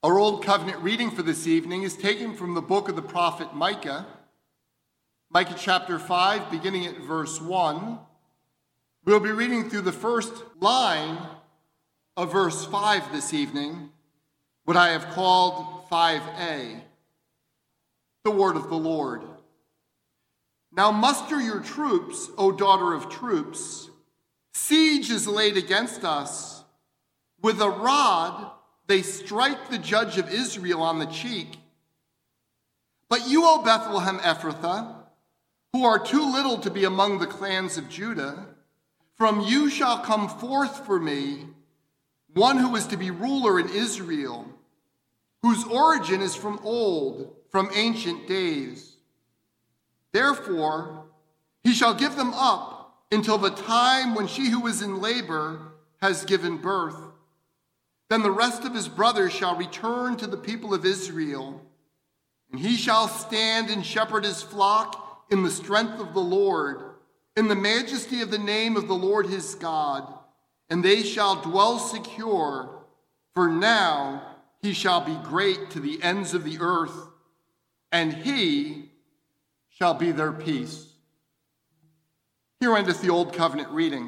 Our Old Covenant reading for this evening is taken from the book of the prophet Micah. Micah chapter 5, beginning at verse 1. We'll be reading through the first line of verse 5 this evening, what I have called 5a, the word of the Lord. Now muster your troops, O daughter of troops. Siege is laid against us. With a rod they strike the judge of Israel on the cheek. But you, O Bethlehem Ephrathah, who are too little to be among the clans of Judah, from you shall come forth for me one who is to be ruler in Israel, whose origin is from old, from ancient days. Therefore, he shall give them up until the time when she who is in labor has given birth. Then the rest of his brothers shall return to the people of Israel, and he shall stand and shepherd his flock in the strength of the Lord, in the majesty of the name of the Lord his God, and they shall dwell secure, for now he shall be great to the ends of the earth, and he shall be their peace. Here endeth the Old Covenant reading.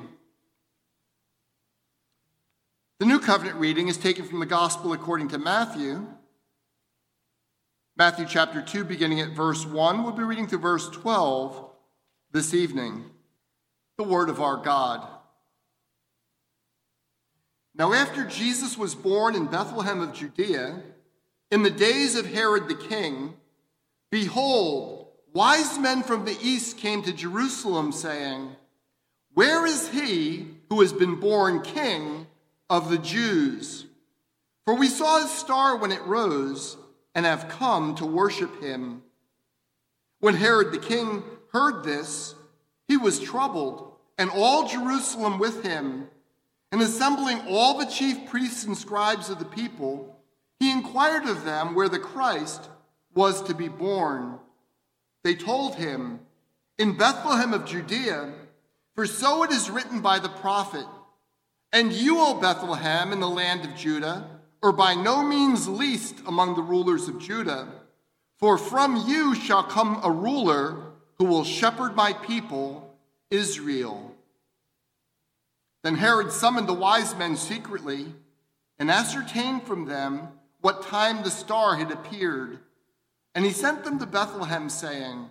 The New Covenant reading is taken from the Gospel according to Matthew. Matthew chapter 2, beginning at verse 1. We'll be reading through verse 12 this evening. The word of our God. Now after Jesus was born in Bethlehem of Judea, in the days of Herod the king, behold, wise men from the east came to Jerusalem, saying, Where is he who has been born king of the Jews? For we saw his star when it rose, and have come to worship him. When Herod the king heard this, he was troubled, and all Jerusalem with him. And assembling all the chief priests and scribes of the people, he inquired of them where the Christ was to be born. They told him, In Bethlehem of Judea, for so it is written by the prophet, And you, O Bethlehem, in the land of Judah, are by no means least among the rulers of Judah, for from you shall come a ruler who will shepherd my people, Israel. Then Herod summoned the wise men secretly and ascertained from them what time the star had appeared. And he sent them to Bethlehem, saying,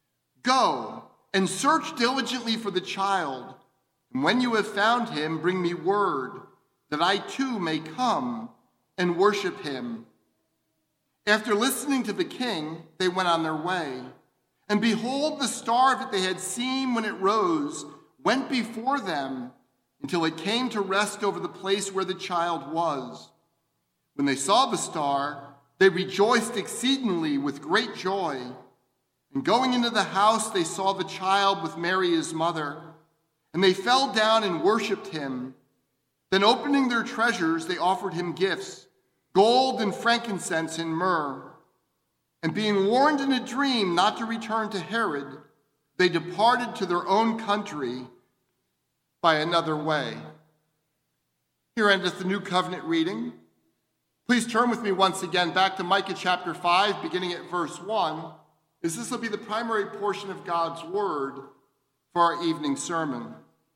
Go and search diligently for the child, and when you have found him, bring me word, that I too may come and worship him. After listening to the king, they went on their way. And behold, the star that they had seen when it rose went before them until it came to rest over the place where the child was. When they saw the star, they rejoiced exceedingly with great joy. And going into the house, they saw the child with Mary his mother, and they fell down and worshipped him. Then opening their treasures, they offered him gifts, gold and frankincense and myrrh. And being warned in a dream not to return to Herod, they departed to their own country by another way. Here endeth the New Covenant reading. Please turn with me once again back to Micah chapter 5, beginning at verse 1, as this will be the primary portion of God's word for our evening sermon.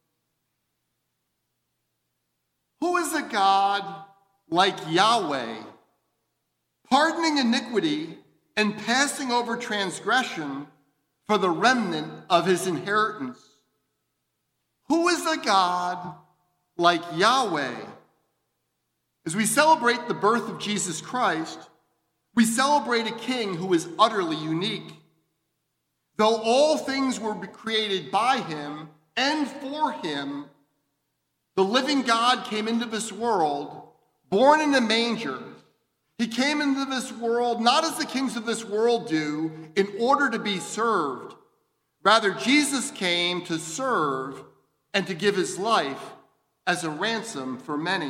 Who is a God like Yahweh, pardoning iniquity and passing over transgression for the remnant of his inheritance? Who is a God like Yahweh? As we celebrate the birth of Jesus Christ, we celebrate a king who is utterly unique. Though all things were created by him and for him, the living God came into this world, born in a manger. He came into this world not as the kings of this world do, in order to be served. Rather, Jesus came to serve and to give his life as a ransom for many.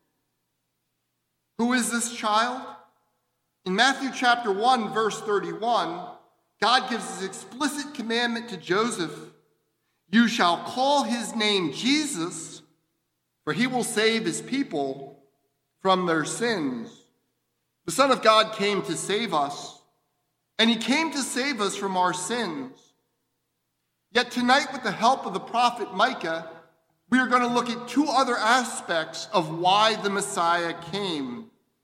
Who is this child? In Matthew chapter 1, verse 31, God gives his explicit commandment to Joseph, You shall call his name Jesus, for he will save his people from their sins. The Son of God came to save us, and he came to save us from our sins. Yet tonight, with the help of the prophet Micah, we are going to look at two other aspects of why the Messiah came.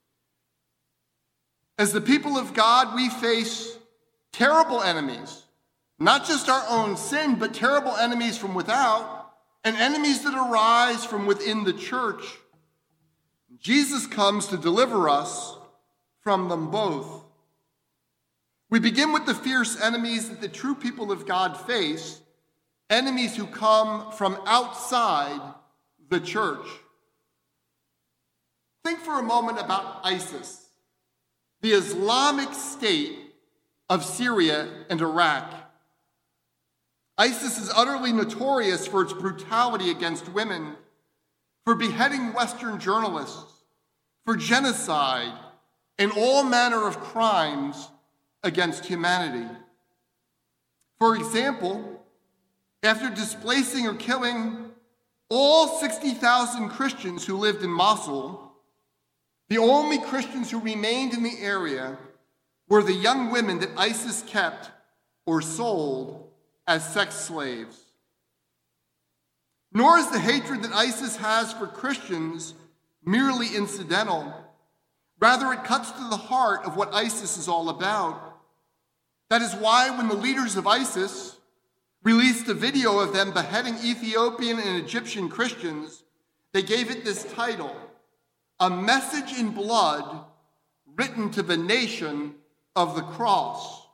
As the people of God, we face terrible enemies, not just our own sin, but terrible enemies from without, and enemies that arise from within the church. Jesus comes to deliver us from them both. We begin with the fierce enemies that the true people of God face, enemies who come from outside the church. Think for a moment about ISIS, the Islamic State of Syria and Iraq. ISIS is utterly notorious for its brutality against women, for beheading Western journalists, for genocide, and all manner of crimes against humanity. For example, after displacing or killing all 60,000 Christians who lived in Mosul, the only Christians who remained in the area were the young women that ISIS kept or sold as sex slaves. Nor is the hatred that ISIS has for Christians merely incidental. Rather, it cuts to the heart of what ISIS is all about. That is why when the leaders of ISIS released a video of them beheading Ethiopian and Egyptian Christians, they gave it this title, "A Message in Blood Written to the Nation of the Cross."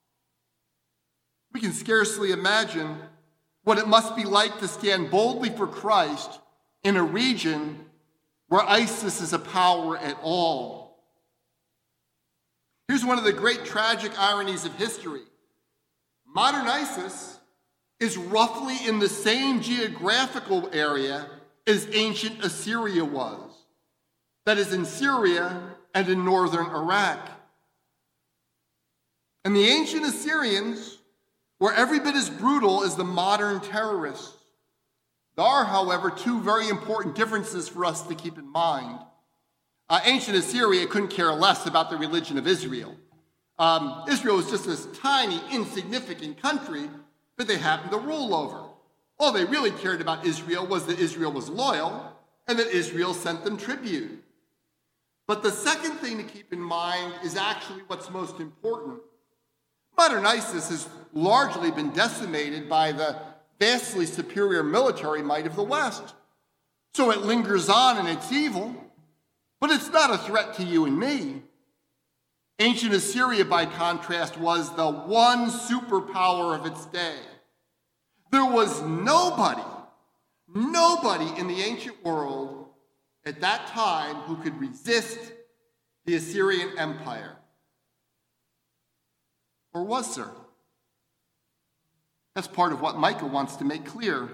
We can scarcely imagine what it must be like to stand boldly for Christ in a region where ISIS is a power at all. Here's one of the great tragic ironies of history. Modern ISIS is roughly in the same geographical area as ancient Assyria was. That is in Syria and in northern Iraq. And the ancient Assyrians were every bit as brutal as the modern terrorists. There are, however, two very important differences for us to keep in mind. Ancient Assyria couldn't care less about the religion of Israel. Israel was just this tiny, insignificant country that they happened to rule over. All they really cared about Israel was that Israel was loyal and that Israel sent them tribute. But the second thing to keep in mind is actually what's most important. Modern ISIS has largely been decimated by the vastly superior military might of the West. So it lingers on in its evil, but it's not a threat to you and me. Ancient Assyria, by contrast, was the one superpower of its day. There was nobody in the ancient world at that time who could resist the Assyrian Empire. Or was there? That's part of what Micah wants to make clear.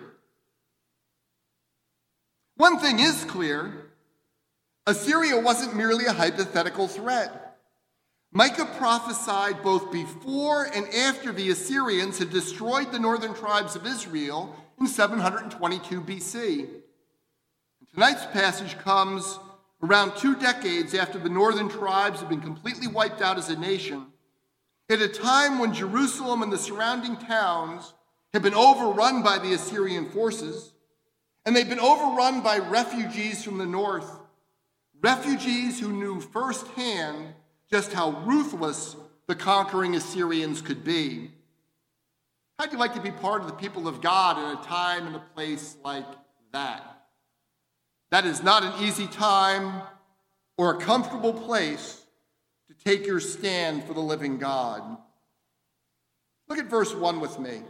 One thing is clear. Assyria wasn't merely a hypothetical threat. Micah prophesied both before and after the Assyrians had destroyed the northern tribes of Israel in 722 BC. And tonight's passage comes around 2 decades after the northern tribes had been completely wiped out as a nation, at a time when Jerusalem and the surrounding towns had been overrun by the Assyrian forces, and they'd been overrun by refugees from the north, refugees who knew firsthand just how ruthless the conquering Assyrians could be. How'd you like to be part of the people of God in a time and a place like that? That is not an easy time or a comfortable place to take your stand for the living God. Look at verse 1 with me.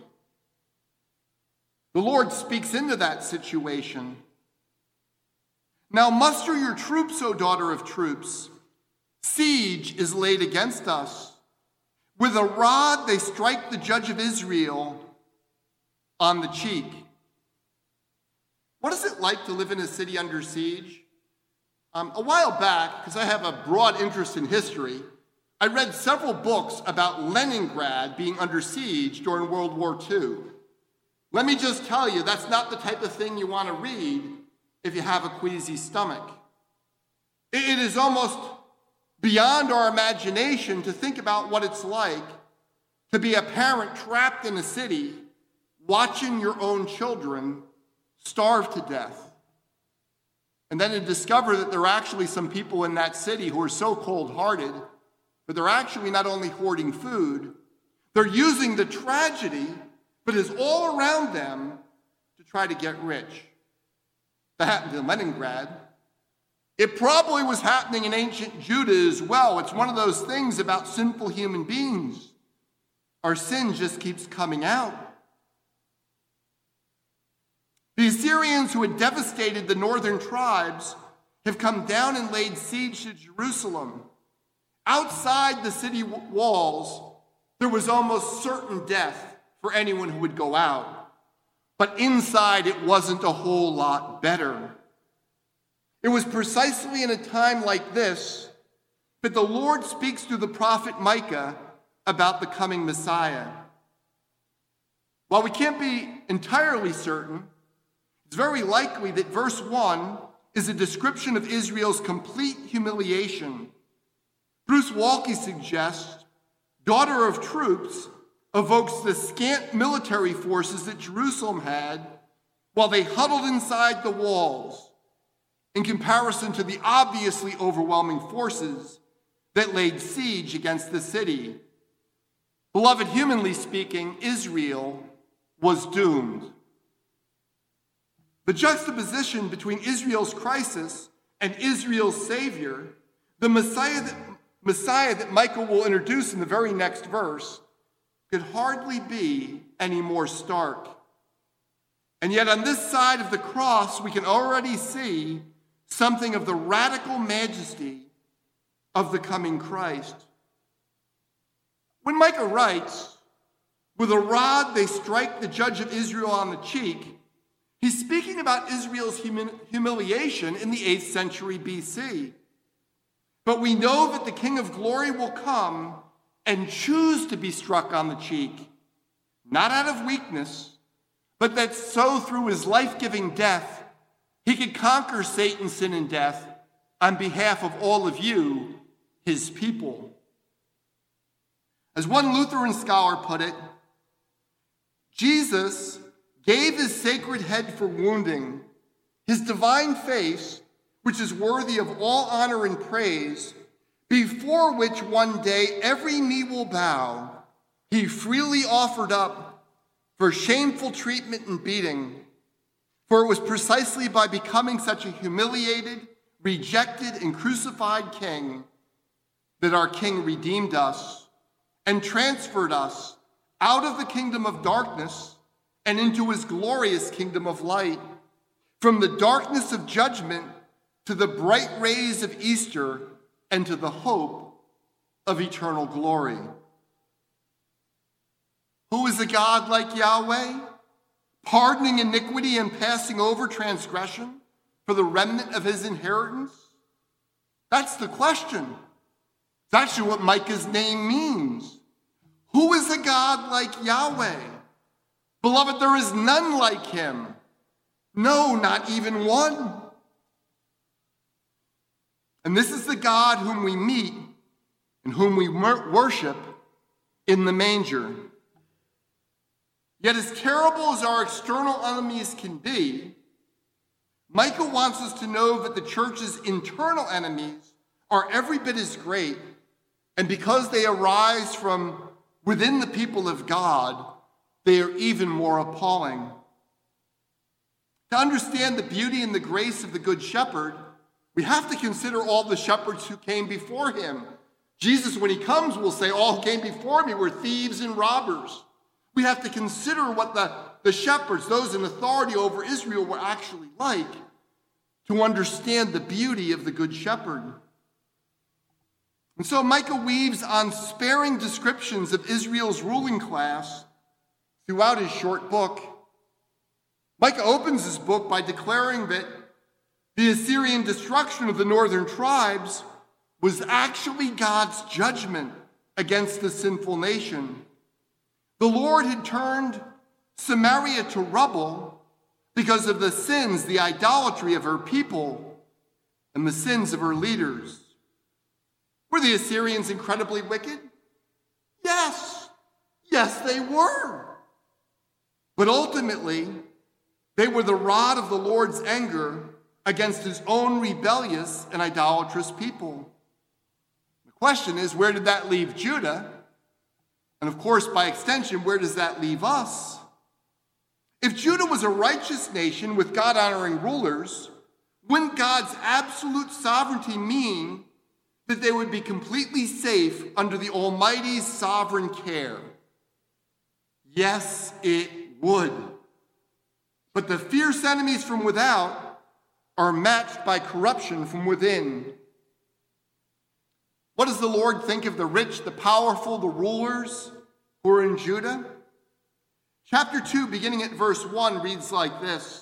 The Lord speaks into that situation. Now muster your troops, O daughter of troops. Siege is laid against us. With a rod they strike the judge of Israel on the cheek. What is it like to live in a city under siege? A while back, because I have a broad interest in history, I read several books about Leningrad being under siege during World War II. Let me just tell you, that's not the type of thing you want to read if you have a queasy stomach. It is almost beyond our imagination to think about what it's like to be a parent trapped in a city watching your own children starve to death. And then to discover that there are actually some people in that city who are so cold-hearted, but they're actually not only hoarding food, they're using the tragedy that is all around them to try to get rich. That happened in Leningrad. It probably was happening in ancient Judah as well. It's one of those things about sinful human beings. Our sin just keeps coming out. The Assyrians who had devastated the northern tribes have come down and laid siege to Jerusalem. Outside the city walls, there was almost certain death for anyone who would go out. But inside, it wasn't a whole lot better. It was precisely in a time like this that the Lord speaks through the prophet Micah about the coming Messiah. While we can't be entirely certain, it's very likely that verse 1 is a description of Israel's complete humiliation. Bruce Walke suggests, daughter of troops evokes the scant military forces that Jerusalem had while they huddled inside the walls in comparison to the obviously overwhelming forces that laid siege against the city. Beloved, humanly speaking, Israel was doomed. The juxtaposition between Israel's crisis and Israel's Savior, the Messiah that Micah will introduce in the very next verse, could hardly be any more stark. And yet on this side of the cross, we can already see something of the radical majesty of the coming Christ. When Micah writes, "With a rod they strike the judge of Israel on the cheek," he's speaking about Israel's humiliation in the 8th century BC. But we know that the King of Glory will come and choose to be struck on the cheek, not out of weakness, but that so through his life-giving death, he could conquer Satan, sin, and death on behalf of all of you, his people. As one Lutheran scholar put it, Jesus gave his sacred head for wounding, his divine face, which is worthy of all honor and praise, before which one day every knee will bow, he freely offered up for shameful treatment and beating. For it was precisely by becoming such a humiliated, rejected, and crucified king that our King redeemed us and transferred us out of the kingdom of darkness and into his glorious kingdom of light, from the darkness of judgment to the bright rays of Easter and to the hope of eternal glory. Who is a God like Yahweh, pardoning iniquity and passing over transgression for the remnant of his inheritance? That's the question. That's actually what Micah's name means. Who is a God like Yahweh? Beloved, there is none like him. No, not even one. And this is the God whom we meet and whom we worship in the manger. Yet as terrible as our external enemies can be, Micah wants us to know that the church's internal enemies are every bit as great, and because they arise from within the people of God, they are even more appalling. To understand the beauty and the grace of the Good Shepherd, we have to consider all the shepherds who came before him. Jesus, when he comes, will say, all who came before me were thieves and robbers. We have to consider what the shepherds, those in authority over Israel, were actually like to understand the beauty of the Good Shepherd. And so Micah weaves unsparing descriptions of Israel's ruling class throughout his short book. Micah opens his book by declaring that the Assyrian destruction of the northern tribes was actually God's judgment against the sinful nation. The Lord had turned Samaria to rubble because of the sins, the idolatry of her people, and the sins of her leaders. What Were the Assyrians incredibly wicked? Yes. Yes, they were. But ultimately, they were the rod of the Lord's anger against his own rebellious and idolatrous people. The question is, where did that leave Judah? And of course, by extension, where does that leave us? If Judah was a righteous nation with God-honoring rulers, wouldn't God's absolute sovereignty mean that they would be completely safe under the Almighty's sovereign care? Yes, it would. But the fierce enemies from without are matched by corruption from within. What does the Lord think of the rich, the powerful, the rulers who are in Judah? Chapter 2, beginning at verse 1, reads like this.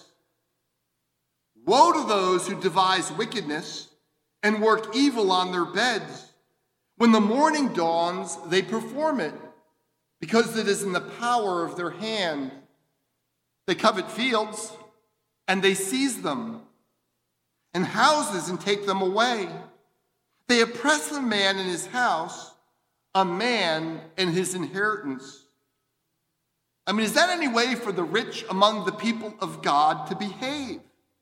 Woe to those who devise wickedness and work evil on their beds. When the morning dawns, they perform it, because it is in the power of their hand. They covet fields, and they seize them, and houses, and take them away. They oppress a man in his house, a man in his inheritance. I mean, is that any way for the rich among the people of God to behave?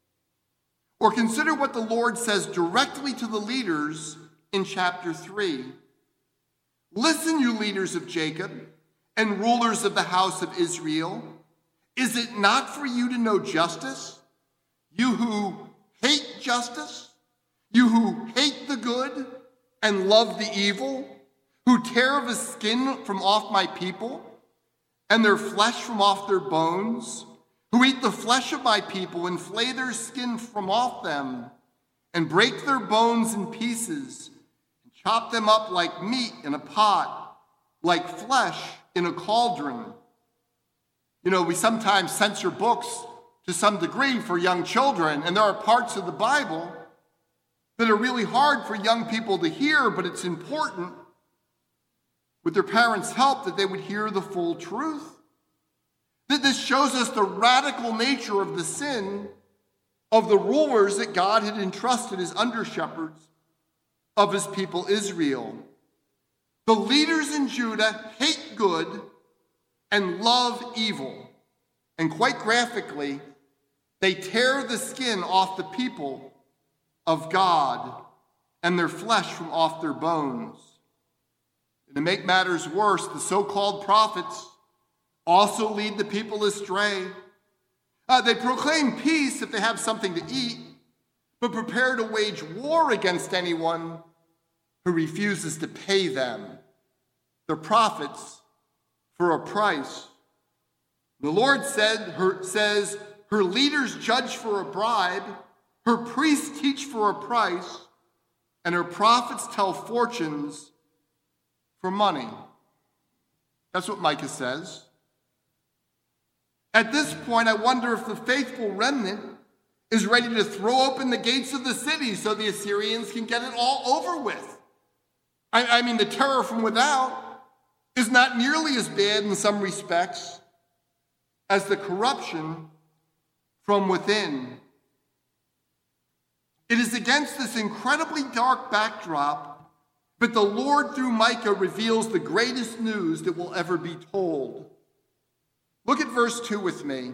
Or consider what the Lord says directly to the leaders in chapter 3. Listen, you leaders of Jacob and rulers of the house of Israel. Is it not for you to know justice? You who hate justice, you who hate the good and love the evil, who tear the skin from off my people and their flesh from off their bones, who eat the flesh of my people and flay their skin from off them, and break their bones in pieces, and chop them up like meat in a pot, like flesh in a cauldron. You know, we sometimes censor books to some degree for young children, and there are parts of the Bible that are really hard for young people to hear, but it's important, with their parents' help, that they would hear the full truth. That this shows us the radical nature of the sin of the rulers that God had entrusted as under-shepherds of his people Israel. The leaders in Judah hate good and love evil. And quite graphically, they tear the skin off the people of God and their flesh from off their bones. And to make matters worse, the so-called prophets also lead the people astray. They proclaim peace if they have something to eat, but prepare to wage war against anyone who refuses to pay them, the prophets, for a price. The Lord says, her leaders judge for a bribe, her priests teach for a price, and her prophets tell fortunes for money. That's what Micah says. At this point, I wonder if the faithful remnant is ready to throw open the gates of the city so the Assyrians can get it all over with. I mean, the terror from without is not nearly as bad in some respects as the corruption from within. It is against this incredibly dark backdrop that the Lord, through Micah, reveals the greatest news that will ever be told. Look at verse 2 with me.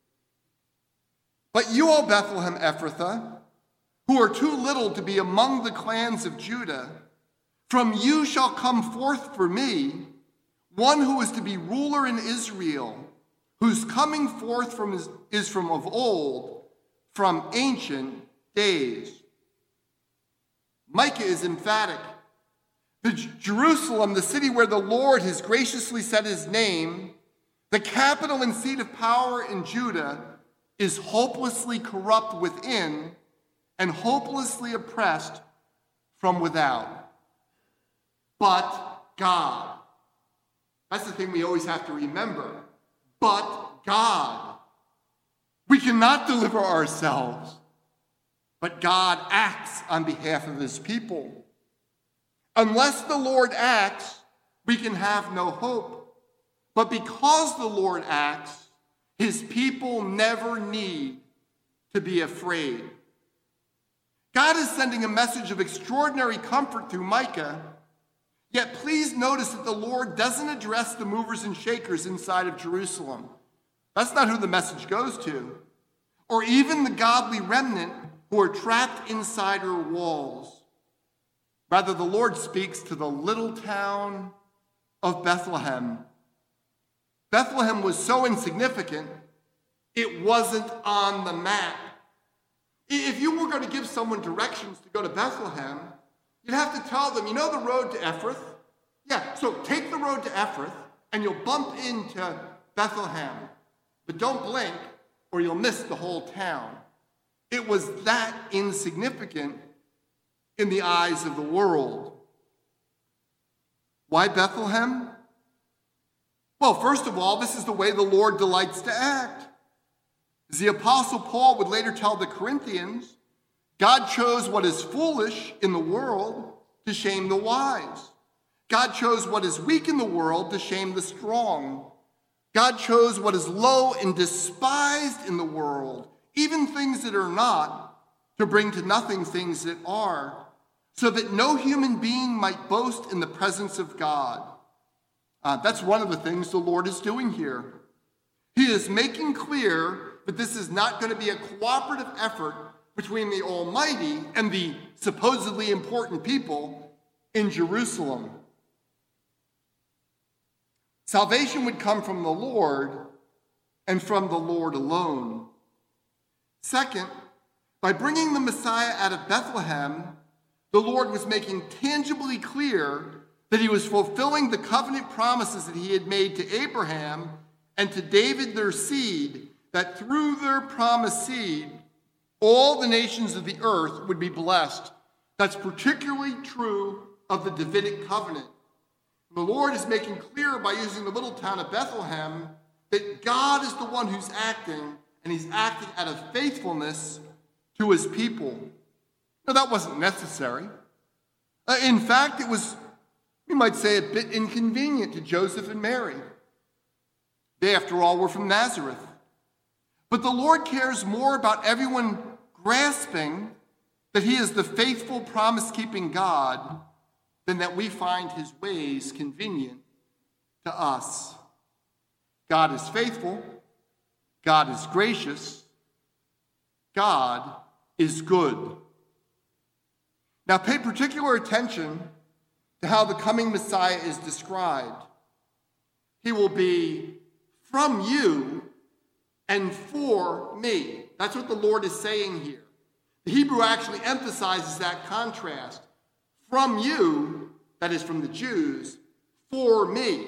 But you, O Bethlehem Ephrathah, who are too little to be among the clans of Judah, from you shall come forth for me one who is to be ruler in Israel, whose coming forth is from of old, from ancient days. Micah is emphatic. Jerusalem, the city where the Lord has graciously set his name, the capital and seat of power in Judah, is hopelessly corrupt within and hopelessly oppressed from without. But God. That's the thing we always have to remember. But God. We cannot deliver ourselves, but God acts on behalf of his people. Unless the Lord acts, we can have no hope. But because the Lord acts, his people never need to be afraid. God is sending a message of extraordinary comfort through Micah Yet please notice that the Lord doesn't address the movers and shakers inside of Jerusalem. That's not who the message goes to. Or even the godly remnant who are trapped inside her walls. Rather, the Lord speaks to the little town of Bethlehem. Bethlehem was so insignificant, it wasn't on the map. If you were going to give someone directions to go to Bethlehem, you'd have to tell them, you know the road to Ephrath? Yeah, so take the road to Ephrath, and you'll bump into Bethlehem. But don't blink, or you'll miss the whole town. It was that insignificant in the eyes of the world. Why Bethlehem? Well, first of all, this is the way the Lord delights to act. As the Apostle Paul would later tell the Corinthians, God chose what is foolish in the world to shame the wise. God chose what is weak in the world to shame the strong. God chose what is low and despised in the world, even things that are not, to bring to nothing things that are, so that no human being might boast in the presence of God. That's one of the things the Lord is doing here. He is making clear that this is not going to be a cooperative effort between the Almighty and the supposedly important people in Jerusalem. Salvation would come from the Lord and from the Lord alone. Second, by bringing the Messiah out of Bethlehem, the Lord was making tangibly clear that he was fulfilling the covenant promises that he had made to Abraham and to David, their seed, that through their promised seed, all the nations of the earth would be blessed. That's particularly true of the Davidic covenant. The Lord is making clear by using the little town of Bethlehem that God is the one who's acting, and he's acting out of faithfulness to his people. Now, that wasn't necessary. In fact, it was, we might say, a bit inconvenient to Joseph and Mary. They, after all, were from Nazareth. But the Lord cares more about everyone grasping that he is the faithful, promise-keeping God than that we find his ways convenient to us. God is faithful. God is gracious. God is good. Now pay particular attention to how the coming Messiah is described. He will be from you and for me. That's what the Lord is saying here. The Hebrew actually emphasizes that contrast. From you, that is from the Jews, for me.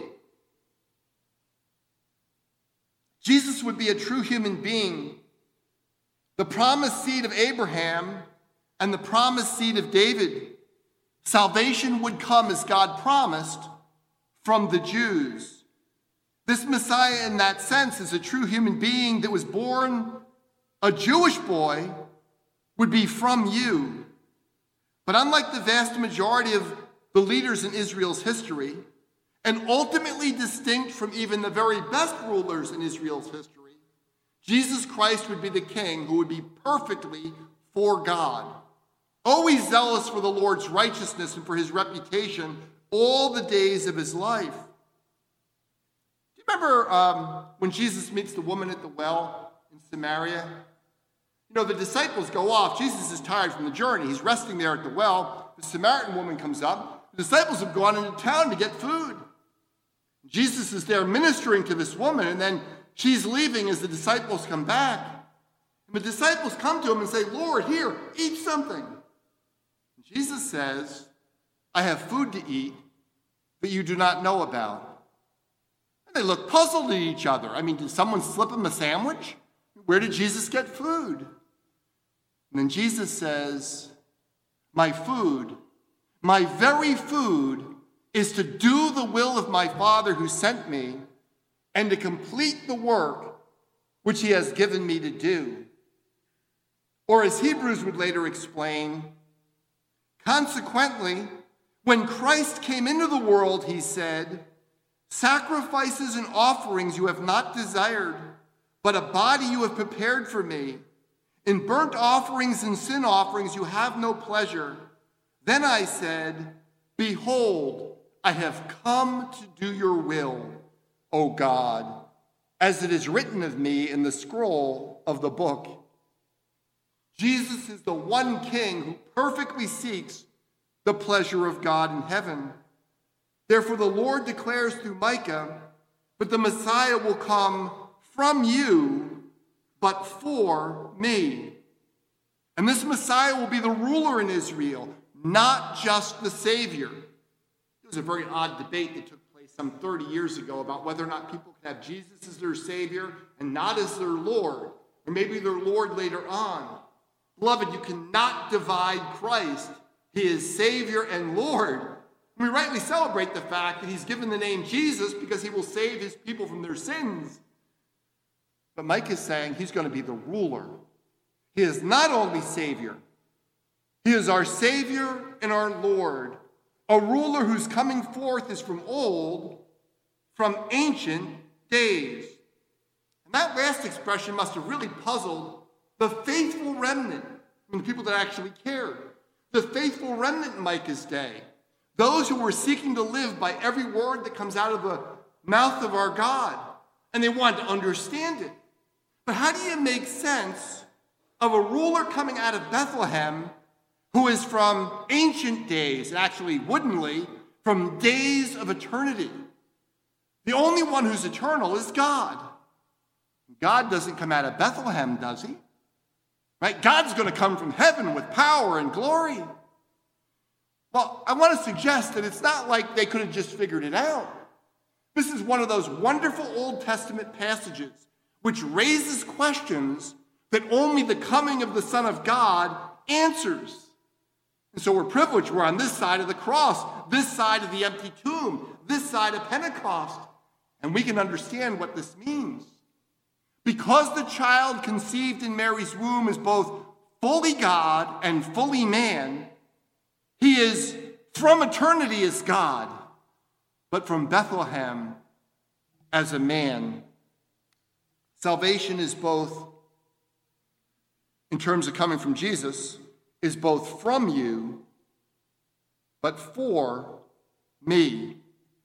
Jesus would be a true human being, the promised seed of Abraham and the promised seed of David. Salvation would come, as God promised, from the Jews. This Messiah, in that sense, is a true human being that was born a Jewish boy, would be from you. But unlike the vast majority of the leaders in Israel's history, and ultimately distinct from even the very best rulers in Israel's history, Jesus Christ would be the king who would be perfectly for God, always zealous for the Lord's righteousness and for his reputation all the days of his life. Do you remember when Jesus meets the woman at the well in Samaria? You know, the disciples go off. Jesus is tired from the journey. He's resting there at the well. The Samaritan woman comes up. The disciples have gone into town to get food. Jesus is there ministering to this woman, and then she's leaving as the disciples come back. And the disciples come to him and say, "Lord, here, eat something." And Jesus says, "I have food to eat that you do not know about." And they look puzzled at each other. I mean, did someone slip him a sandwich? Where did Jesus get food? And then Jesus says, "My food, my very food, is to do the will of my Father who sent me and to complete the work which he has given me to do." Or as Hebrews would later explain, consequently, when Christ came into the world, he said, "Sacrifices and offerings you have not desired, but a body you have prepared for me. In burnt offerings and sin offerings you have no pleasure. Then I said, Behold, I have come to do your will, O God, as it is written of me in the scroll of the book. Jesus is the one king who perfectly seeks the pleasure of God in heaven. Therefore, the Lord declares through Micah, but the Messiah will come from you, but for me. And this Messiah will be the ruler in Israel, not just the Savior. It was a very odd debate that took place some 30 years ago about whether or not people could have Jesus as their Savior and not as their Lord, or maybe their Lord later on. Beloved, you cannot divide Christ. He is Savior and Lord. We rightly celebrate the fact that he's given the name Jesus because he will save his people from their sins. But Micah is saying he's going to be the ruler. He is not only Savior, he is our Savior and our Lord, a ruler whose coming forth is from old, from ancient days. And that last expression must have really puzzled the faithful remnant, the people that actually cared, the faithful remnant in Micah's day, those who were seeking to live by every word that comes out of the mouth of our God, and they wanted to understand it. But how do you make sense of a ruler coming out of Bethlehem who is from ancient days, and actually woodenly, from days of eternity? The only one who's eternal is God. God doesn't come out of Bethlehem, does he? Right? God's going to come from heaven with power and glory. Well, I want to suggest that it's not like they could have just figured it out. This is one of those wonderful Old Testament passages which raises questions that only the coming of the Son of God answers. And so we're privileged. We're on this side of the cross, this side of the empty tomb, this side of Pentecost, and we can understand what this means. Because the child conceived in Mary's womb is both fully God and fully man, he is from eternity as God, but from Bethlehem as a man. Salvation is both, in terms of coming from Jesus, is both from you, but for me.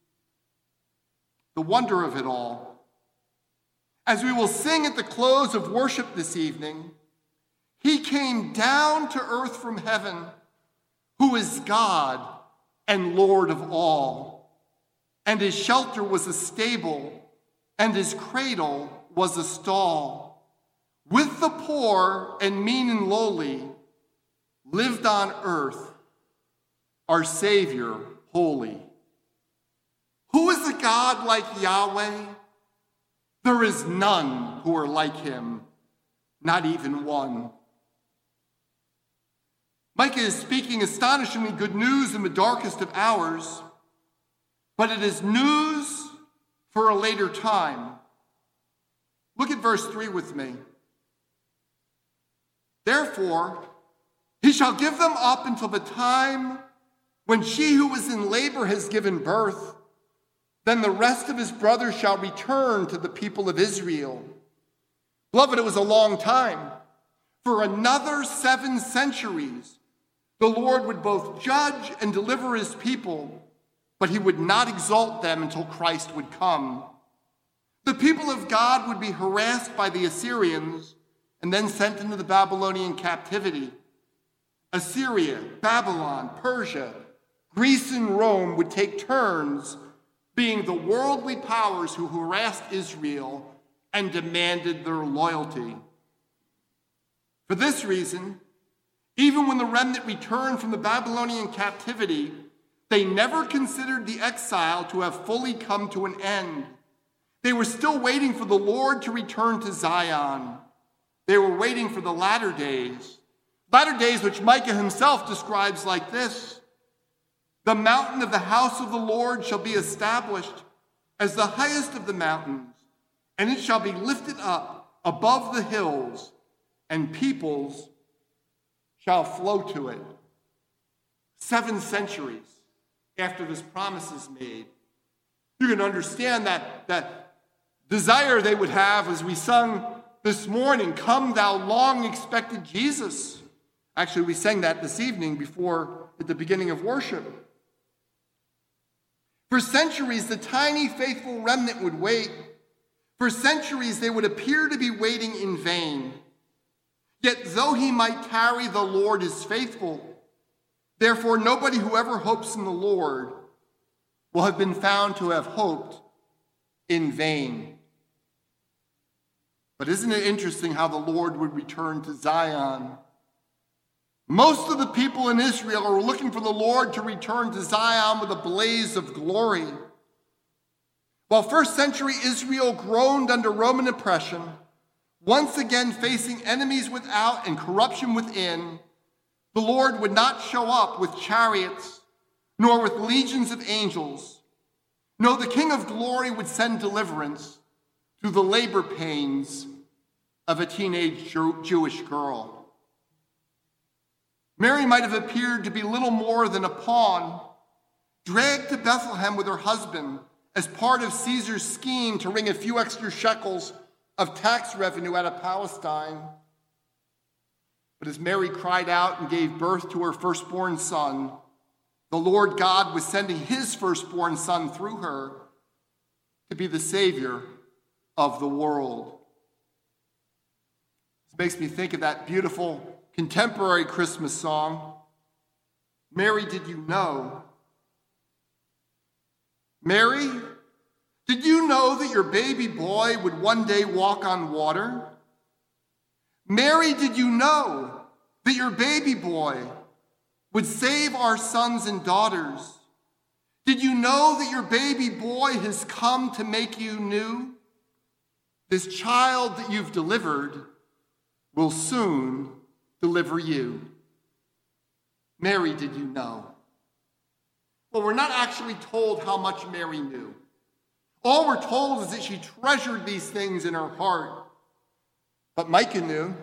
The wonder of it all. As we will sing at the close of worship this evening, he came down to earth from heaven, who is God and Lord of all. And his shelter was a stable, and his cradle was a stall. With the poor and mean and lowly, lived on earth, our Savior holy. Who is a God like Yahweh? There is none who are like him, not even one. Micah is speaking astonishingly good news in the darkest of hours, but it is news for a later time. Look at verse 3 with me. Therefore, he shall give them up until the time when she who was in labor has given birth. Then the rest of his brothers shall return to the people of Israel. Beloved, it was a long time. For another 7 centuries, the Lord would both judge and deliver his people, but he would not exalt them until Christ would come. The people of God would be harassed by the Assyrians and then sent into the Babylonian captivity. Assyria, Babylon, Persia, Greece, and Rome would take turns being the worldly powers who harassed Israel and demanded their loyalty. For this reason, even when the remnant returned from the Babylonian captivity, they never considered the exile to have fully come to an end. They were still waiting for the Lord to return to Zion. They were waiting for the latter days which Micah himself describes like this. The mountain of the house of the Lord shall be established as the highest of the mountains, and it shall be lifted up above the hills, and peoples shall flow to it. 7 centuries after this promise is made. You can understand that desire they would have as we sung this morning, "Come thou long expected Jesus." Actually, we sang that this evening at the beginning of worship. For centuries, the tiny faithful remnant would wait. For centuries, they would appear to be waiting in vain. Yet though he might tarry, the Lord is faithful. Therefore, nobody who ever hopes in the Lord will have been found to have hoped in vain. But isn't it interesting how the Lord would return to Zion? Most of the people in Israel are looking for the Lord to return to Zion with a blaze of glory. While first century Israel groaned under Roman oppression, once again facing enemies without and corruption within, the Lord would not show up with chariots, nor with legions of angels. No, the King of Glory would send deliverance through the labor pains of a teenage Jewish girl. Mary might have appeared to be little more than a pawn, dragged to Bethlehem with her husband as part of Caesar's scheme to wring a few extra shekels of tax revenue out of Palestine. But as Mary cried out and gave birth to her firstborn son, the Lord God was sending his firstborn son through her to be the Savior of the world. This makes me think of that beautiful contemporary Christmas song, Mary, Did You Know? Mary, did you know that your baby boy would one day walk on water? Mary, did you know that your baby boy would save our sons and daughters? Did you know that your baby boy has come to make you new? This child that you've delivered will soon deliver you. Mary, did you know? Well, we're not actually told how much Mary knew. All we're told is that she treasured these things in her heart. But Micah knew.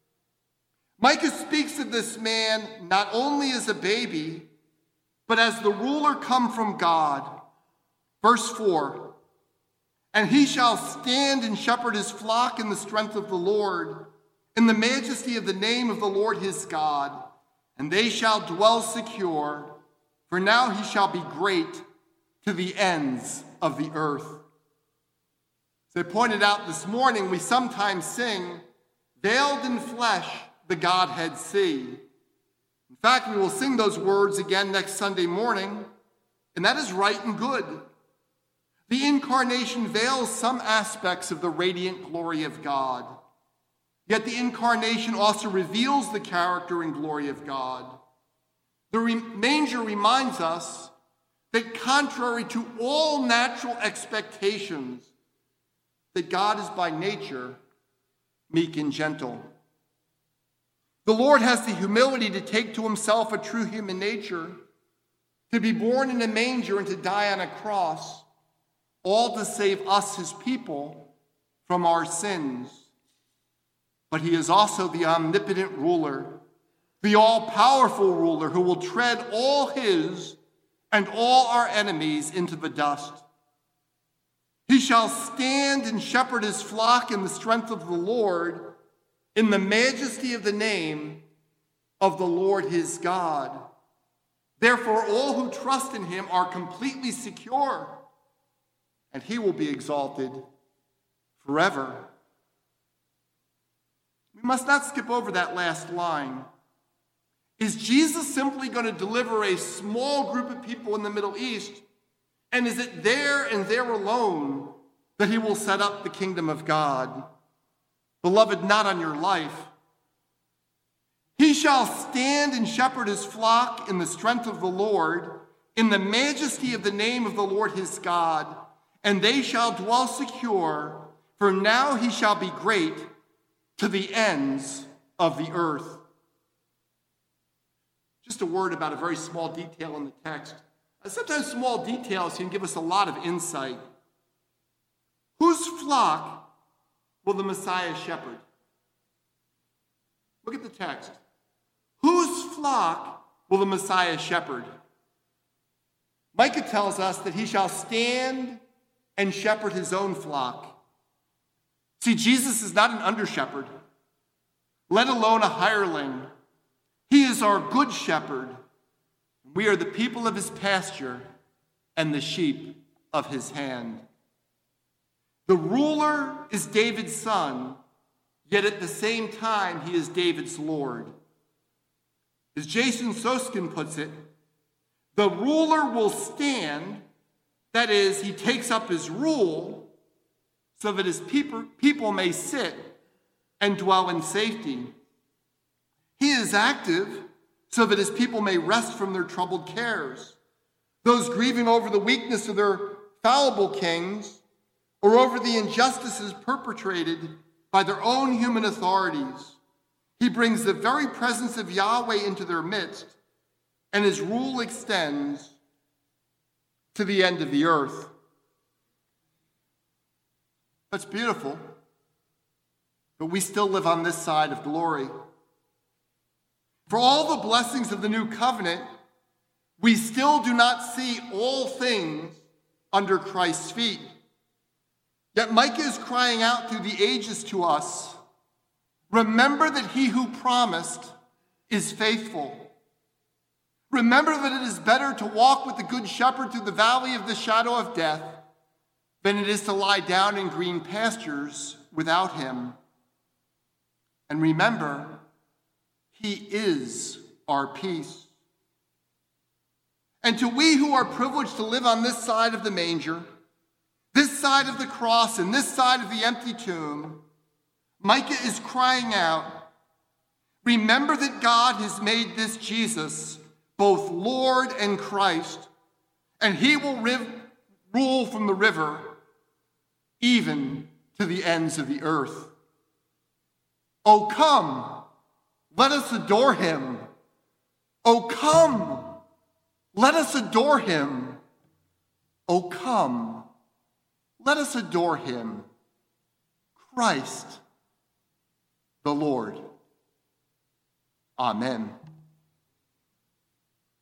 Micah speaks of this man not only as a baby, but as the ruler come from God. Verse 4, and he shall stand and shepherd his flock in the strength of the Lord, in the majesty of the name of the Lord his God, and they shall dwell secure, for now he shall be great to the ends of the earth. As I pointed out this morning, we sometimes sing, veiled in flesh, the Godhead see. In fact, we will sing those words again next Sunday morning, and that is right and good. The incarnation veils some aspects of the radiant glory of God. Yet the incarnation also reveals the character and glory of God. The manger reminds us that contrary to all natural expectations, that God is by nature meek and gentle. The Lord has the humility to take to himself a true human nature, to be born in a manger and to die on a cross, all to save us, his people, from our sins. But he is also the omnipotent ruler, the all-powerful ruler who will tread all his and all our enemies into the dust. He shall stand and shepherd his flock in the strength of the Lord, in the majesty of the name of the Lord his God. Therefore, all who trust in him are completely secure, and he will be exalted forever. We must not skip over that last line. Is Jesus simply going to deliver a small group of people in the Middle East? And is it there and there alone that he will set up the kingdom of God? Beloved, not on your life. He shall stand and shepherd his flock in the strength of the Lord, in the majesty of the name of the Lord his God, and they shall dwell secure, for now he shall be great to the ends of the earth. Just a word about a very small detail in the text. Sometimes small details can give us a lot of insight. Whose flock will the Messiah shepherd? Look at the text. Whose flock will the Messiah shepherd? Micah tells us that he shall stand and shepherd his own flock. See, Jesus is not an under-shepherd, let alone a hireling. He is our good shepherd. We are the people of his pasture, and the sheep of his hand. The ruler is David's son, yet at the same time he is David's Lord. As Jason Soskin puts it, the ruler will stand, that is, he takes up his rule, so that his people may sit and dwell in safety. He is active, so that his people may rest from their troubled cares. Those grieving over the weakness of their fallible kings, or over the injustices perpetrated by their own human authorities, he brings the very presence of Yahweh into their midst, and his rule extends to the end of the earth. That's beautiful, but we still live on this side of glory. For all the blessings of the new covenant, we still do not see all things under Christ's feet. Yet Micah is crying out through the ages to us, remember that he who promised is faithful. Remember that it is better to walk with the good shepherd through the valley of the shadow of death than it is to lie down in green pastures without him. And remember, he is our peace. And to we who are privileged to live on this side of the manger, this side of the cross, and this side of the empty tomb, Micah is crying out, remember that God has made this Jesus both Lord and Christ, and he will rule from the river even to the ends of the earth. Oh, come, let us adore him. Oh, come, let us adore him. Oh, come, let us adore him, Christ the Lord. Amen.